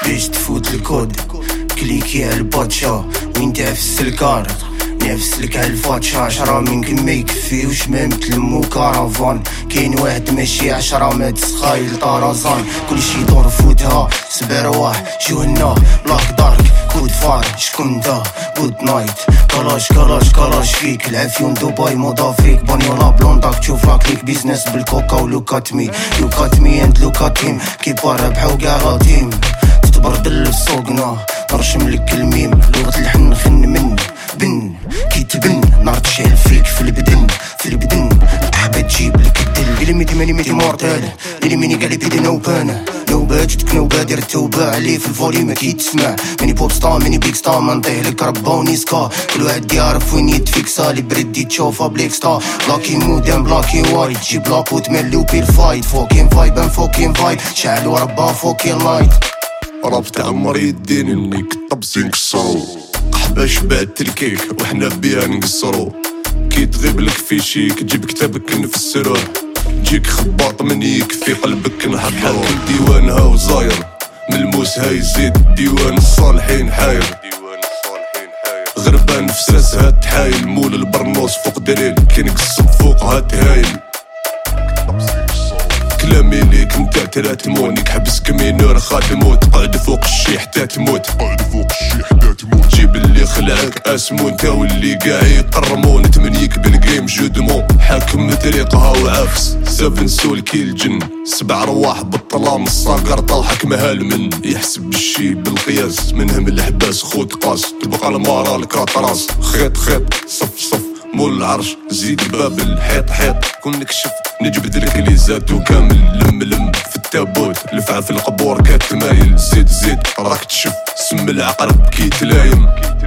باش تفوت الكود كليكي على الباتشا وين تعفس الكارت نفسلك على الفاتشا 10 منكم ما يكفيوش ما متلمو كارافان كاين واحد ماشي 10 ما تسخايل طرزان كلشي يدور فوتها 7 رواح جوهنا بلاك دارك كود فار شكون دا جود نايت كلاش فيك العافيون دبي موضة فيك بانيولا بلونداك تشوفها كليك بيزنس بالكوكا ولوكات مي اند لوكات هيم كيبا ربحا وكاع لا تيم تتبردل لسوقنا نرشم لك الميم لغة الحن خن من بن كي تبن نار تشعل فيك في البدن حابة تجيب لك الدل إلي ميدي ماني مورتال إلي ميني قالي بيدي نوبانا نوبات جتك نوبة دير التوبة عليه في الفولي ما كي تسمع ماني بوب ستار ماني بيك ستار ما نطيح لك ربا ونيسكا كل واحد يعرف وين يتفيكسا لي بريدي تشوفها بليك ستار بلاكي مودان بلاكي وايت جيب لاكو تملي وبير فايت فوكين فايب ان فوكين فايب شعلو ربا فوكين لايت راب تاع مريدين اللي كطبسي نكسرو قحبة شبعت الكيك وحنا بيها نقصرو كي تغيب لك في شيك جيب كتابك نفسروه جيك خباط من يكفي قلبك نحضرو ديوانها وزاير ملموسها يزيد ديوان الصالحين حاير غربان في ساسها تحايل مول البرنوس فوق دليل كي نقصب فوقها تهايل كلامي ليك نتا ترى تمونيك حبس كمينور خادمو تقعد فوق الشي حتى تموت جيب اللي خلعك اسمو نتا واللي قاع يقرمو نتمنيك بالجيم جودمو حاكم طريقها وعافس 7 سول كي الجن 7 رواح بالطلام الصاقر طلحك مهال من يحسب بالشي بالقياس منهم الحباس خود قاس تبقى المارا الكاطراس خيط صف مول العرش زيد الباب الحيط كون نكشف نجبد لك لي زاتو كامل لم في التابوت لفعة في القبور كاتمايل زيد راك تشف سم العقرب كي تلايم